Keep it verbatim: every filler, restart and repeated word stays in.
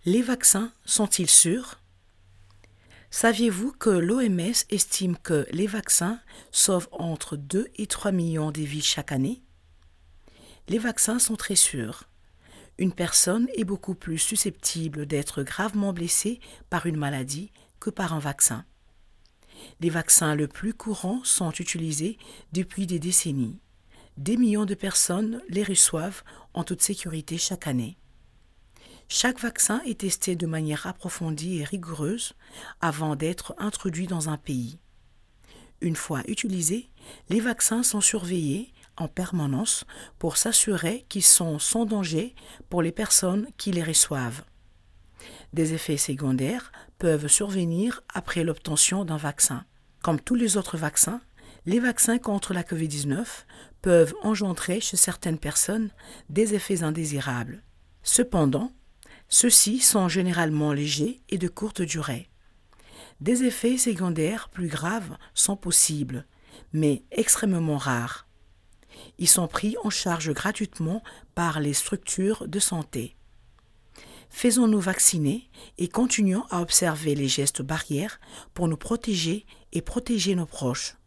Les vaccins sont-ils sûrs? Saviez-vous que l'O M S estime que les vaccins sauvent entre deux et trois millions de vies chaque année? Les vaccins sont très sûrs. Une personne est beaucoup plus susceptible d'être gravement blessée par une maladie que par un vaccin. Les vaccins les plus courants sont utilisés depuis des décennies. Des millions de personnes les reçoivent en toute sécurité chaque année. Chaque vaccin est testé de manière approfondie et rigoureuse avant d'être introduit dans un pays. Une fois utilisés, les vaccins sont surveillés en permanence pour s'assurer qu'ils sont sans danger pour les personnes qui les reçoivent. Des effets secondaires peuvent survenir après l'obtention d'un vaccin. Comme tous les autres vaccins, les vaccins contre la covid dix-neuf peuvent engendrer chez certaines personnes des effets indésirables. Cependant, ceux-ci sont généralement légers et de courte durée. Des effets secondaires plus graves sont possibles, mais extrêmement rares. Ils sont pris en charge gratuitement par les structures de santé. Faisons-nous vacciner et continuons à observer les gestes barrières pour nous protéger et protéger nos proches.